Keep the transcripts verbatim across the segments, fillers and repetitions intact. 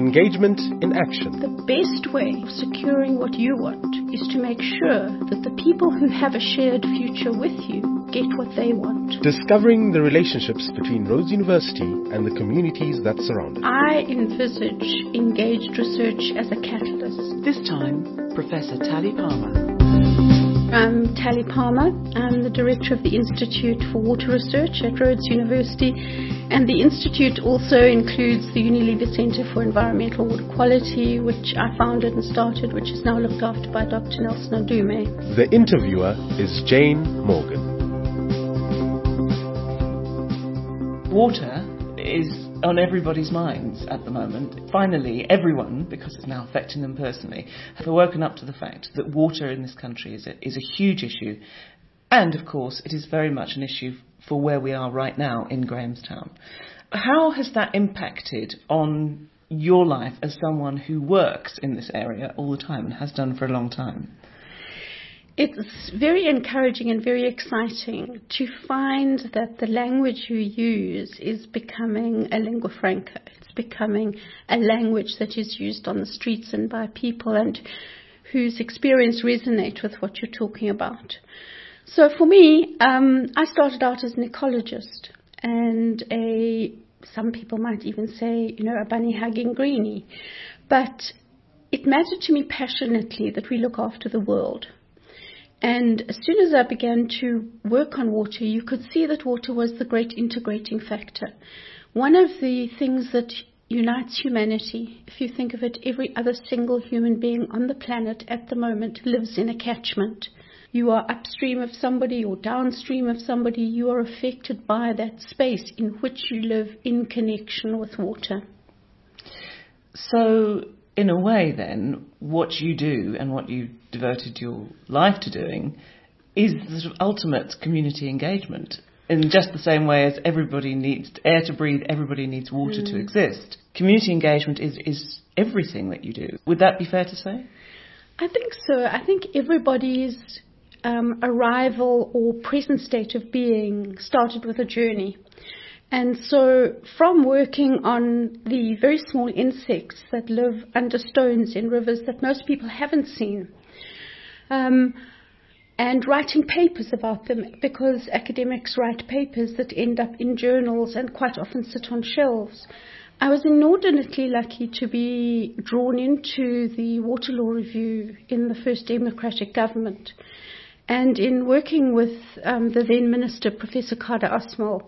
Engagement in action. The best way of securing what you want is to make sure that the people who have a shared future with you get what they want. Discovering the relationships between Rhodes University and the communities that surround it. I envisage engaged research as a catalyst. This time, Professor Tally Palmer. I'm Tally Palmer. I'm the director of the Institute for Water Research at Rhodes University, and the Institute also includes the Unilever Centre for Environmental Water Quality, which I founded and started, which is now looked after by Doctor Nelson Adume. The interviewer is Jane Morgan. Water is on everybody's minds at the moment. Finally, everyone, because it's now affecting them personally, have woken up to the fact that water in this country is a, is a huge issue. And, of course, it is very much an issue for where we are right now in Grahamstown. How has that impacted on your life as someone who works in this area all the time and has done for a long time? It's very encouraging and very exciting to find that the language you use is becoming a lingua franca. It's becoming a language that is used on the streets and by people and whose experience resonates with what you're talking about. So for me, um, I started out as an ecologist and a, some people might even say, you know, a bunny-hugging greenie. But it mattered to me passionately that we look after the world. And as soon as I began to work on water, you could see that water was the great integrating factor. One of the things that unites humanity, if you think of it, every other single human being on the planet at the moment lives in a catchment. You are upstream of somebody or downstream of somebody. You are affected by that space in which you live in connection with water. So, in a way then, what you do and what you devoted your life to doing is the sort of ultimate community engagement. In just the same way as everybody needs air to breathe, everybody needs water mm. to exist. Community engagement is, is everything that you do. Would that be fair to say? I think so. I think everybody's um, arrival or present state of being started with a journey. And so from working on the very small insects that live under stones in rivers that most people haven't seen, um, and writing papers about them, because academics write papers that end up in journals and quite often sit on shelves, I was inordinately lucky to be drawn into the Water Law Review in the first democratic government. And in working with um, the then Minister, Professor Kader Asmal,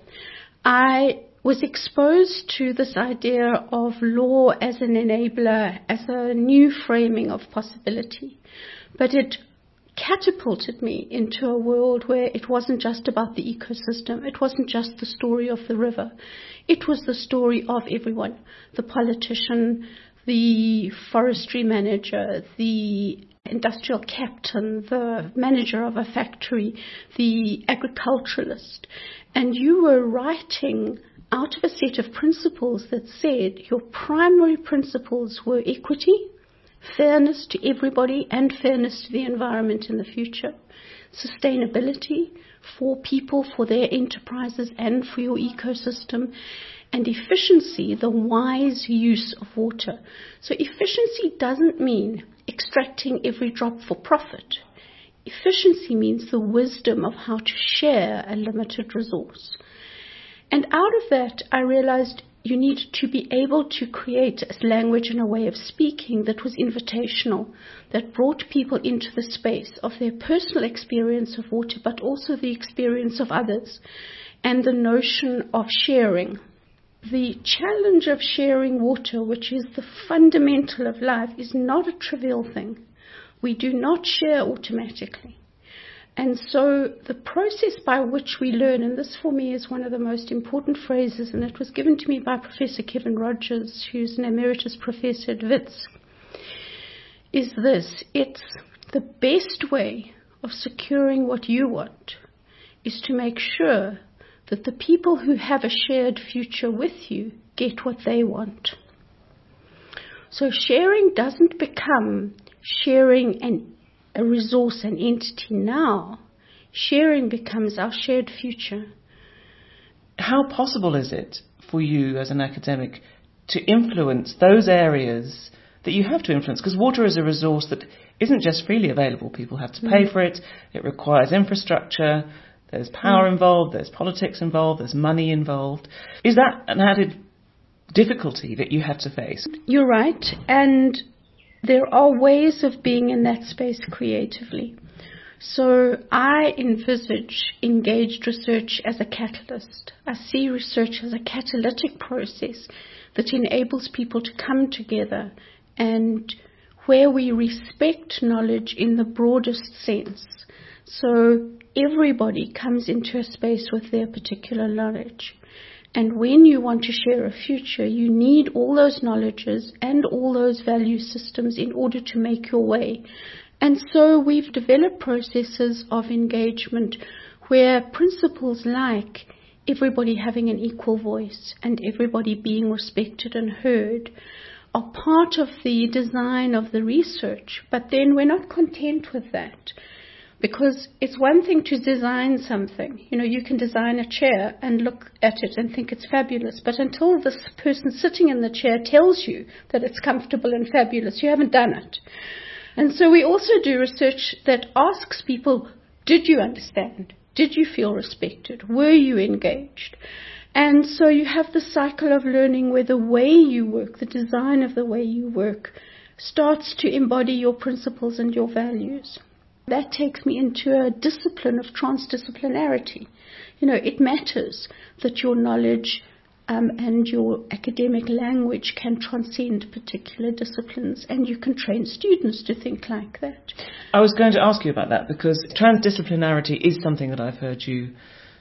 I was exposed to this idea of law as an enabler, as a new framing of possibility. But it catapulted me into a world where it wasn't just about the ecosystem. It wasn't just the story of the river. It was the story of everyone, the politician, the forestry manager, the industrial captain, the manager of a factory, the agriculturalist. And you were writing out of a set of principles that said your primary principles were equity, fairness to everybody and fairness to the environment in the future, sustainability for people, for their enterprises and for your ecosystem, and efficiency, the wise use of water. So efficiency doesn't mean extracting every drop for profit. Efficiency means the wisdom of how to share a limited resource. And out of that, I realized you need to be able to create a language and a way of speaking that was invitational, that brought people into the space of their personal experience of water, but also the experience of others, and the notion of sharing. The challenge of sharing water, which is the fundamental of life, is not a trivial thing. We do not share automatically. And so the process by which we learn, and this for me is one of the most important phrases, and it was given to me by Professor Kevin Rogers, who's an emeritus professor at Wits, is this: it's the best way of securing what you want is to make sure that the people who have a shared future with you get what they want. So sharing doesn't become sharing an, a resource, an entity now. Sharing becomes our shared future. How possible is it for you as an academic to influence those areas that you have to influence? Because water is a resource that isn't just freely available. People have to pay mm. for it. It requires infrastructure. There's power mm. involved. There's politics involved. There's money involved. Is that an added difficulty that you have to face? You're right. And there are ways of being in that space creatively. So I envisage engaged research as a catalyst. I see research as a catalytic process that enables people to come together, and where we respect knowledge in the broadest sense. So everybody comes into a space with their particular knowledge. And when you want to share a future, you need all those knowledges and all those value systems in order to make your way. And so we've developed processes of engagement where principles like everybody having an equal voice and everybody being respected and heard are part of the design of the research. But then we're not content with that, because it's one thing to design something. You know, you can design a chair and look at it and think it's fabulous, but until this person sitting in the chair tells you that it's comfortable and fabulous, you haven't done it. And so we also do research that asks people, did you understand? Did you feel respected? Were you engaged? And so you have the cycle of learning where the way you work, the design of the way you work, starts to embody your principles and your values. That takes me into a discipline of transdisciplinarity. You know, it matters that your knowledge um, and your academic language can transcend particular disciplines, and you can train students to think like that. I was going to ask you about that, because transdisciplinarity is something that I've heard you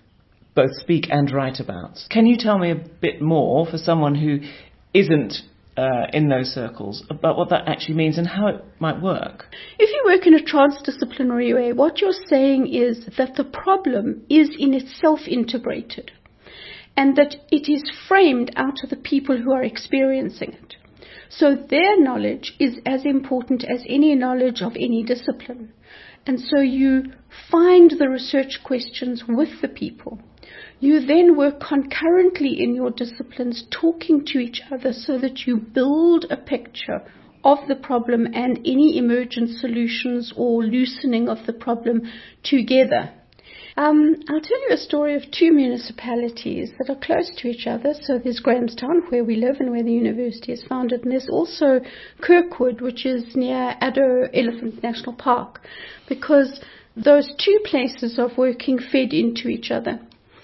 both speak and write about. Can you tell me a bit more, for someone who isn't uh, in those circles, about what that actually means and how it might work? If you work in a transdisciplinary way, what you're saying is that the problem is in itself integrated, and that it is framed out of the people who are experiencing it. So their knowledge is as important as any knowledge of any discipline. And so you find the research questions with the people. You then work concurrently in your disciplines, talking to each other, so that you build a picture of the problem and any emergent solutions or loosening of the problem together. Um, I'll tell you a story of two municipalities that are close to each other. So there's Grahamstown, where we live and where the university is founded, and there's also Kirkwood, which is near Addo Elephant National Park, because those two places of working fed into each other.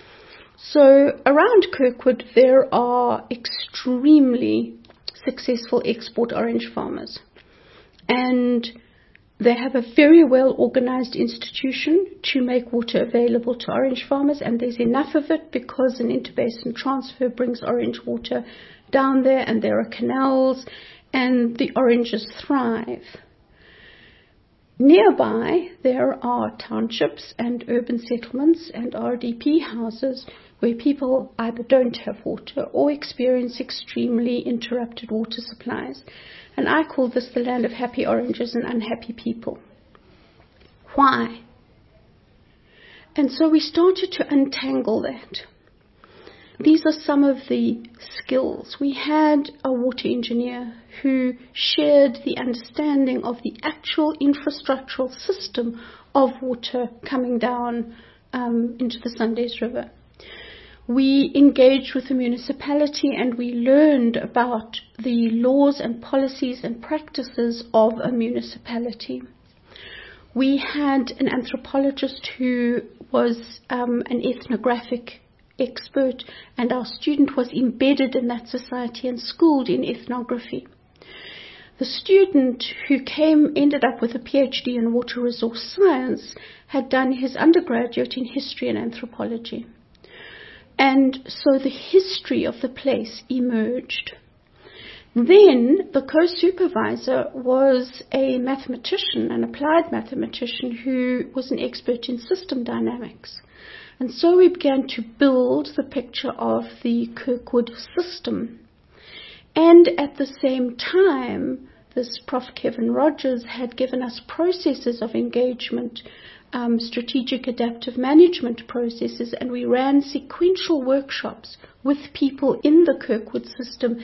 So around Kirkwood there are extremely successful export orange farmers, and they have a very well organized institution to make water available to orange farmers, and there's enough of it because an interbasin transfer brings orange water down there, and there are canals, and the oranges thrive. Nearby there are townships and urban settlements and R D P houses where people either don't have water or experience extremely interrupted water supplies. And I call this the land of happy oranges and unhappy people. Why? And so we started to untangle that. These are some of the skills. We had a water engineer who shared the understanding of the actual infrastructural system of water coming down um, into the Sundays River. We engaged with the municipality and we learned about the laws and policies and practices of a municipality. We had an anthropologist who was um, an ethnographic expert, and our student was embedded in that society and schooled in ethnography. The student who came ended up with a PhD in water resource science had done his undergraduate in history and anthropology. And so the history of the place emerged. Then the co-supervisor was a mathematician, an applied mathematician who was an expert in system dynamics. And so we began to build the picture of the Kirkwood system. And at the same time, this Professor Kevin Rogers had given us processes of engagement, um, strategic adaptive management processes, and we ran sequential workshops with people in the Kirkwood system,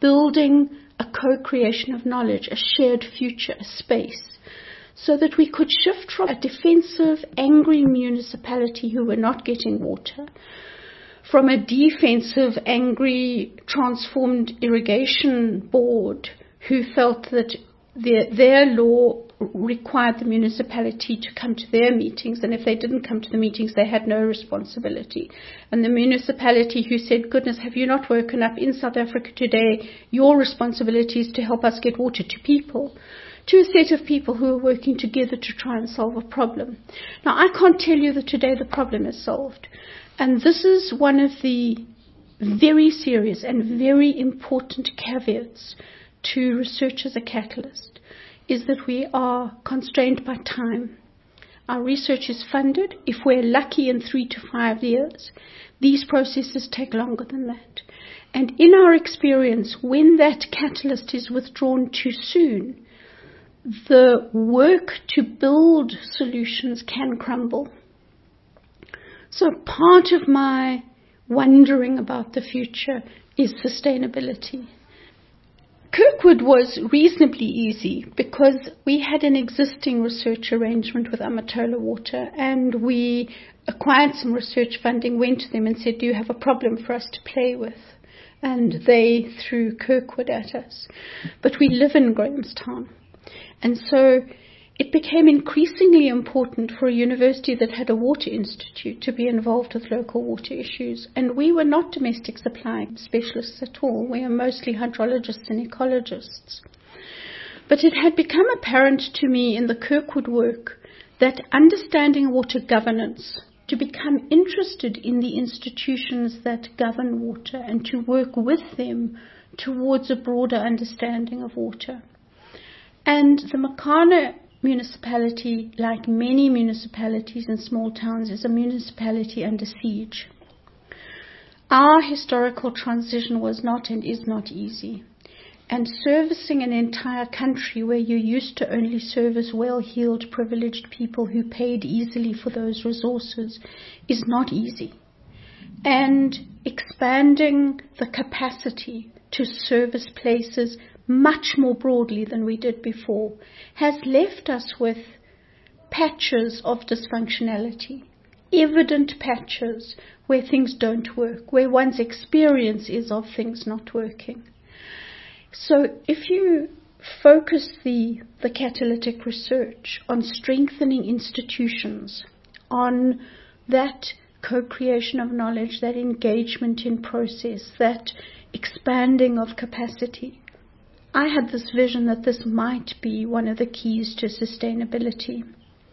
building a co-creation of knowledge, a shared future, a space, so that we could shift from a defensive, angry municipality who were not getting water, from a defensive, angry, transformed irrigation board who felt that their, their law required the municipality to come to their meetings, and if they didn't come to the meetings, they had no responsibility. And the municipality who said, goodness, have you not woken up in South Africa today? Your responsibility is to help us get water to people. To a set of people who are working together to try and solve a problem. Now, I can't tell you that today the problem is solved. And this is one of the very serious and very important caveats to research as a catalyst, is that we are constrained by time. Our research is funded. If we're lucky in three to five years, these processes take longer than that. And in our experience, when that catalyst is withdrawn too soon, the work to build solutions can crumble. So part of my wondering about the future is sustainability. Kirkwood was reasonably easy because we had an existing research arrangement with Amatola Water, and we acquired some research funding, went to them and said, do you have a problem for us to play with? And they threw Kirkwood at us. But we live in Grahamstown. And so it became increasingly important for a university that had a water institute to be involved with local water issues. And we were not domestic supply specialists at all. We were mostly hydrologists and ecologists. But it had become apparent to me in the Kirkwood work that understanding water governance, to become interested in the institutions that govern water and to work with them towards a broader understanding of water. And the Makana municipality, like many municipalities in small towns, is a municipality under siege. Our historical transition was not and is not easy. And servicing an entire country where you used to only service well-heeled, privileged people who paid easily for those resources is not easy. And expanding the capacity to service places much more broadly than we did before has left us with patches of dysfunctionality, evident patches where things don't work, where one's experience is of things not working. So if you focus the, the catalytic research on strengthening institutions, on that co-creation of knowledge, that engagement in process, that expanding of capacity, I had this vision that this might be one of the keys to sustainability.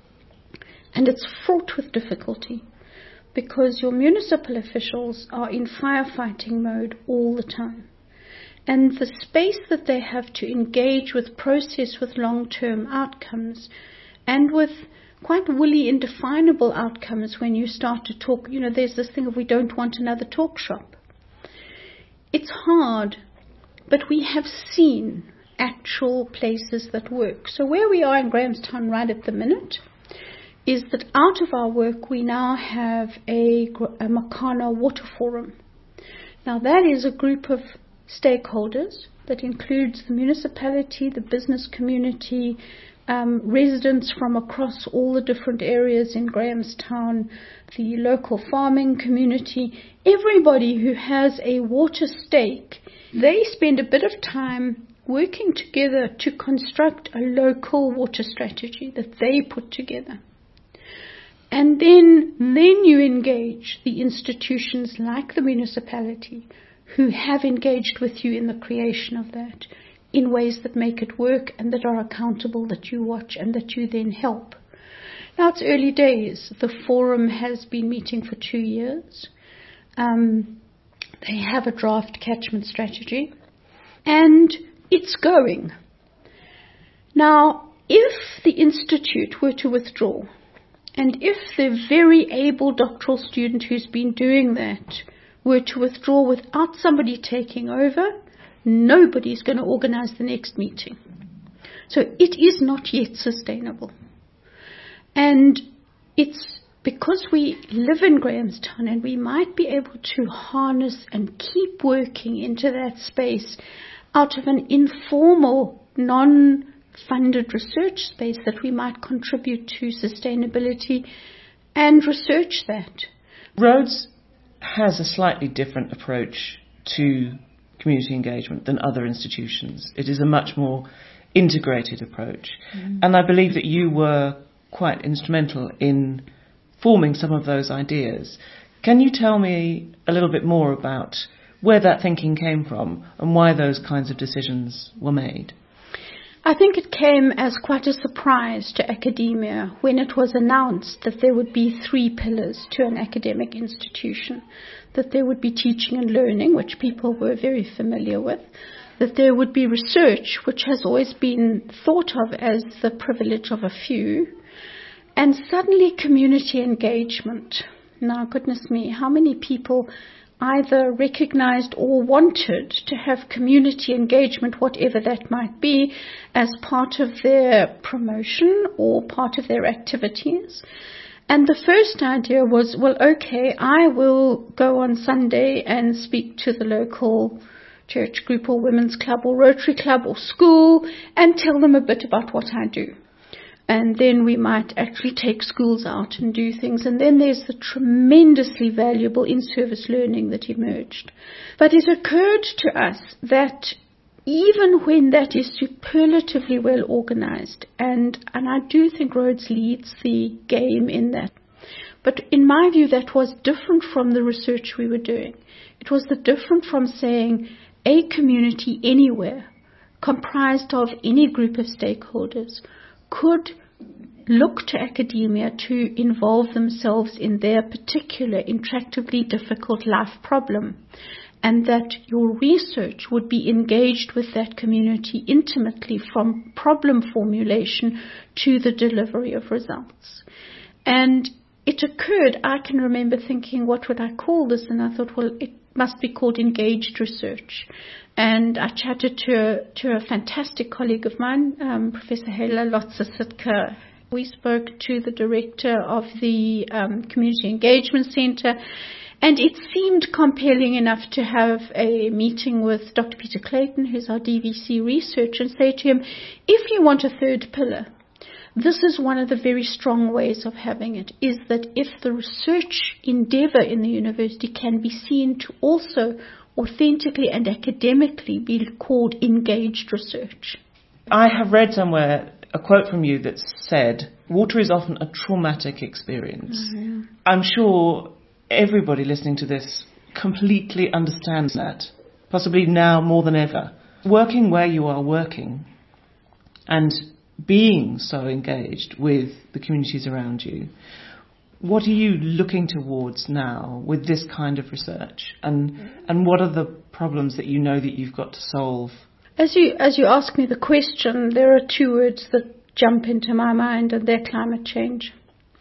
And it's fraught with difficulty because your municipal officials are in firefighting mode all the time. And the space that they have to engage with process with long-term outcomes and with quite woolly, indefinable outcomes when you start to talk, you know, there's this thing of we don't want another talk shop. It's hard. But we have seen actual places that work. So where we are in Grahamstown right at the minute is that out of our work we now have a, a Makana Water Forum. Now that is a group of stakeholders that includes the municipality, the business community, um, residents from across all the different areas in Grahamstown, the local farming community, everybody who has a water stake. They spend a bit of time working together to construct a local water strategy that they put together. And then, then you engage the institutions like the municipality who have engaged with you in the creation of that in ways that make it work and that are accountable, that you watch and that you then help. Now it's early days. The forum has been meeting for two years. Um, They have a draft catchment strategy, and it's going. Now, if the institute were to withdraw, and if the very able doctoral student who's been doing that were to withdraw without somebody taking over, nobody's going to organize the next meeting. So it is not yet sustainable. And it's because we live in Grahamstown and we might be able to harness and keep working into that space out of an informal, non-funded research space that we might contribute to sustainability and research that. Rhodes has a slightly different approach to community engagement than other institutions. It is a much more integrated approach. Mm. And I believe that you were quite instrumental in forming some of those ideas. Can you tell me a little bit more about where that thinking came from and why those kinds of decisions were made? I think it came as quite a surprise to academia when it was announced that there would be three pillars to an academic institution, that there would be teaching and learning, which people were very familiar with, that there would be research, which has always been thought of as the privilege of a few, and suddenly community engagement. Now, goodness me, how many people either recognized or wanted to have community engagement, whatever that might be, as part of their promotion or part of their activities? And the first idea was, well, okay, I will go on Sunday and speak to the local church group or women's club or Rotary Club or school and tell them a bit about what I do. And then we might actually take schools out and do things. And then there's the tremendously valuable in-service learning that emerged. But it occurred to us that even when that is superlatively well organized, and, and I do think Rhodes leads the game in that, but in my view that was different from the research we were doing. It was the different from saying a community anywhere, comprised of any group of stakeholders, could look to academia to involve themselves in their particular intractably difficult life problem, and that your research would be engaged with that community intimately from problem formulation to the delivery of results. And it occurred, I can remember thinking, what would I call this? And I thought, well, it must be called engaged research. And I chatted to a, to a fantastic colleague of mine, um, Professor Hela Lotsa-Sitka. We spoke to the director of the um, Community Engagement Centre, and it seemed compelling enough to have a meeting with Doctor Peter Clayton, who's our D V C researcher, and say to him, if you want a third pillar, this is one of the very strong ways of having it, is that if the research endeavour in the university can be seen to also authentically and academically be called engaged research. I have read somewhere a quote from you that said, water is often a traumatic experience. Oh, yeah. I'm sure everybody listening to this completely understands that, possibly now more than ever. Working where you are working and being so engaged with the communities around you, what are you looking towards now with this kind of research? And and what are the problems that you know that you've got to solve? As you as you ask me the question, there are two words that jump into my mind, and they're climate change.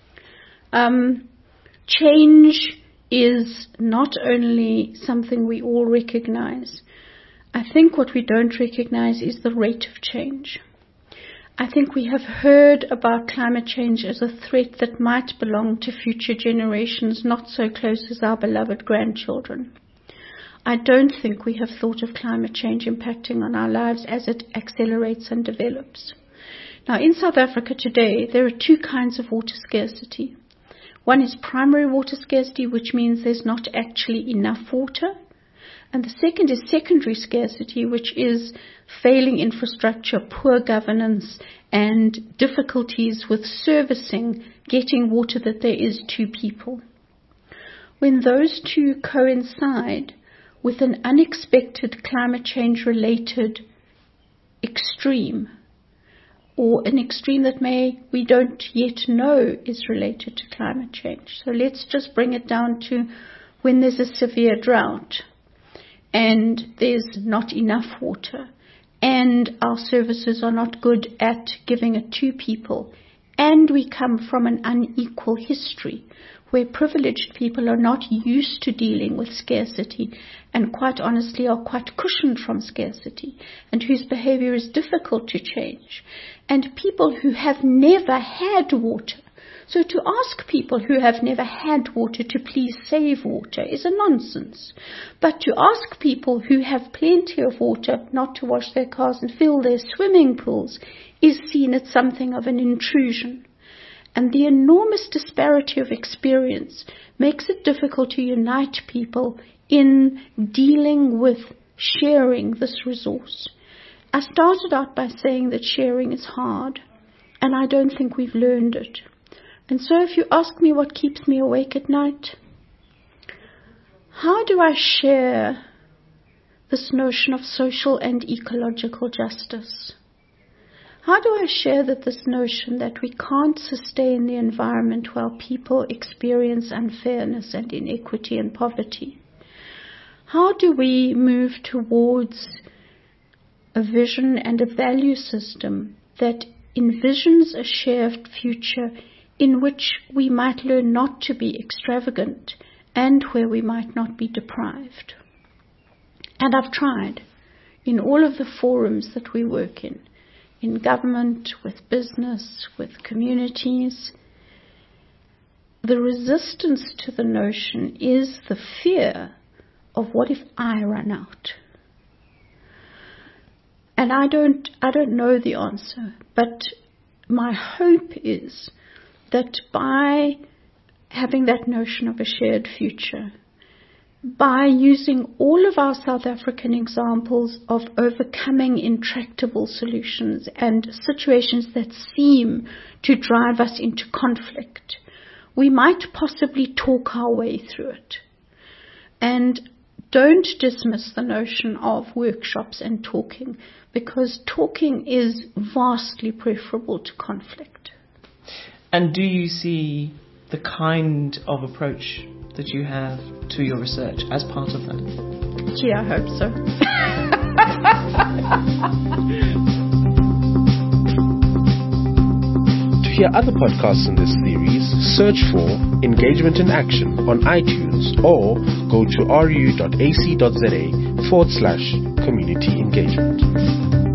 Um, change is not only something we all recognize. I think what we don't recognize is the rate of change. I think we have heard about climate change as a threat that might belong to future generations, not so close as our beloved grandchildren. I don't think we have thought of climate change impacting on our lives as it accelerates and develops. Now, in South Africa today, there are two kinds of water scarcity. One is primary water scarcity, which means there's not actually enough water. And the second is secondary scarcity, which is failing infrastructure, poor governance, and difficulties with servicing, getting water that there is to people. When those two coincide with an unexpected climate change related extreme, or an extreme that may we don't yet know is related to climate change. So let's just bring it down to when there's a severe drought and there's not enough water, and our services are not good at giving it to people, and we come from an unequal history where privileged people are not used to dealing with scarcity and quite honestly are quite cushioned from scarcity, and whose behavior is difficult to change, and people who have never had water So to ask people who have never had water to please save water is a nonsense. But to ask people who have plenty of water not to wash their cars and fill their swimming pools is seen as something of an intrusion. And the enormous disparity of experience makes it difficult to unite people in dealing with sharing this resource. I started out by saying that sharing is hard, and I don't think we've learned it. And so if you ask me what keeps me awake at night, how do I share this notion of social and ecological justice? How do I share that this notion that we can't sustain the environment while people experience unfairness and inequity and poverty? How do we move towards a vision and a value system that envisions a shared future in which we might learn not to be extravagant and where we might not be deprived? And I've tried in all of the forums that we work in, in government, with business, with communities. The resistance to the notion is the fear of what if I run out? And I don't, I don't know the answer, but my hope is that by having that notion of a shared future, by using all of our South African examples of overcoming intractable solutions and situations that seem to drive us into conflict, we might possibly talk our way through it. And don't dismiss the notion of workshops and talking, because talking is vastly preferable to conflict. And do you see the kind of approach that you have to your research as part of that? Gee, I hope so. To hear other podcasts in this series, search for Engagement in Action on iTunes or go to ru.ac.za forward slash community engagement.